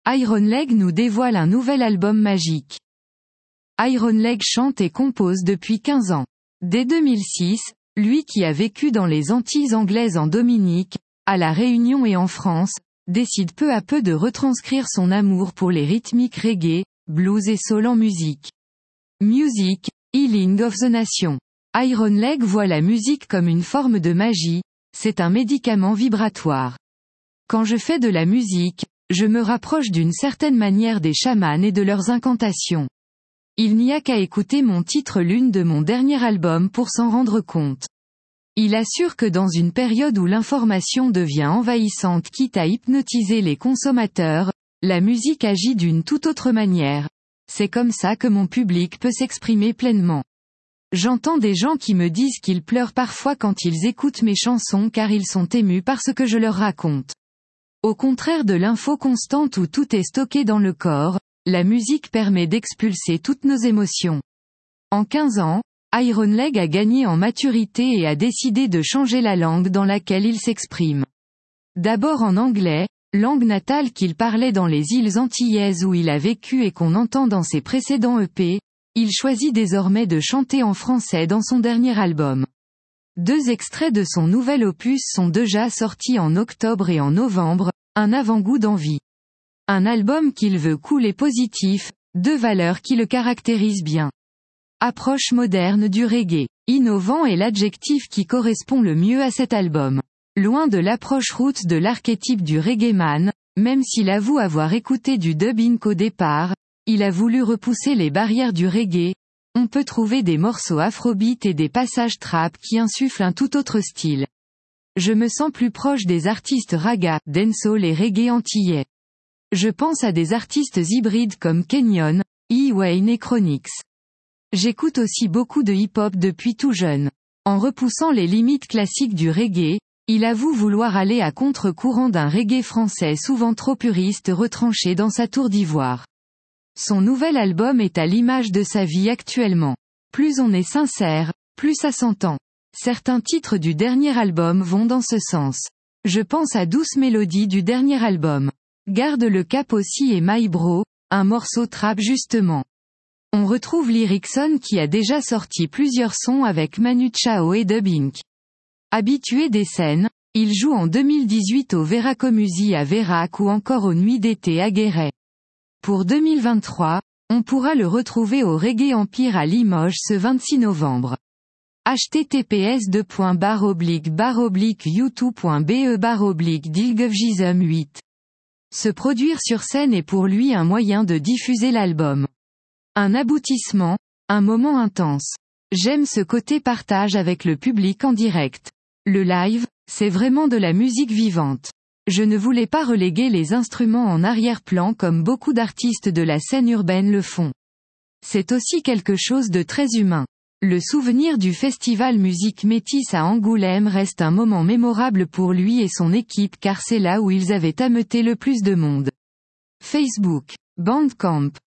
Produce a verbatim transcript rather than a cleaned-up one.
Iron Leg nous dévoile un nouvel album magique. Iron Leg chante et compose depuis quinze ans. Dès deux mille six, lui qui a vécu dans les Antilles anglaises en Dominique, à La Réunion et en France, décide peu à peu de retranscrire son amour pour les rythmiques reggae, blues et soul en musique. Music, Healing of the Nation. Iron Leg voit la musique comme une forme de magie, c'est un médicament vibratoire. Quand je fais de la musique, je me rapproche d'une certaine manière des chamans et de leurs incantations. Il n'y a qu'à écouter mon titre Lune de mon dernier album pour s'en rendre compte. Il assure que dans une période où l'information devient envahissante quitte à hypnotiser les consommateurs, la musique agit d'une toute autre manière. C'est comme ça que mon public peut s'exprimer pleinement. J'entends des gens qui me disent qu'ils pleurent parfois quand ils écoutent mes chansons car ils sont émus par ce que je leur raconte. Au contraire de l'info constante où tout est stocké dans le corps, la musique permet d'expulser toutes nos émotions. En quinze ans, Iron Leg a gagné en maturité et a décidé de changer la langue dans laquelle il s'exprime. D'abord en anglais, langue natale qu'il parlait dans les îles Antillaises où il a vécu et qu'on entend dans ses précédents E P, il choisit désormais de chanter en français dans son dernier album. Deux extraits de son nouvel opus sont déjà sortis en octobre et en novembre, un avant-goût d'envie. Un album qu'il veut cool et positif, deux valeurs qui le caractérisent bien. Approche moderne du reggae. Innovant est l'adjectif qui correspond le mieux à cet album. Loin de l'approche route de l'archétype du reggaeman, même s'il avoue avoir écouté du dubbing au départ, il a voulu repousser les barrières du reggae. On peut trouver des morceaux afrobeat et des passages trap qui insufflent un tout autre style. Je me sens plus proche des artistes raga, dancehall et reggae antillais. Je pense à des artistes hybrides comme Kenyon, E. Wayne et Chronix. J'écoute aussi beaucoup de hip-hop depuis tout jeune. En repoussant les limites classiques du reggae, il avoue vouloir aller à contre-courant d'un reggae français souvent trop puriste retranché dans sa tour d'ivoire. Son nouvel album est à l'image de sa vie actuellement. Plus on est sincère, plus ça s'entend. Certains titres du dernier album vont dans ce sens. Je pense à Douce Mélodie du dernier album. Garde le cap aussi et My Bro, un morceau trap justement. On retrouve Lyricson qui a déjà sorti plusieurs sons avec Manu Chao et Dub Incorporated. Habitué des scènes, il joue en deux mille dix-huit au Veracomusi à Vérac ou encore aux Nuits d'été à Guéret. Pour deux mille vingt-trois, on pourra le retrouver au Reggae Empire à Limoges ce vingt-six novembre. h t t p s deux barre oblique barre oblique youtube point b e barre oblique dilgovgism huit. Se produire sur scène est pour lui un moyen de diffuser l'album. Un aboutissement, un moment intense. J'aime ce côté partage avec le public en direct. Le live, c'est vraiment de la musique vivante. Je ne voulais pas reléguer les instruments en arrière-plan comme beaucoup d'artistes de la scène urbaine le font. C'est aussi quelque chose de très humain. Le souvenir du festival Musique Métisse à Angoulême reste un moment mémorable pour lui et son équipe car c'est là où ils avaient ameuté le plus de monde. Facebook. Bandcamp.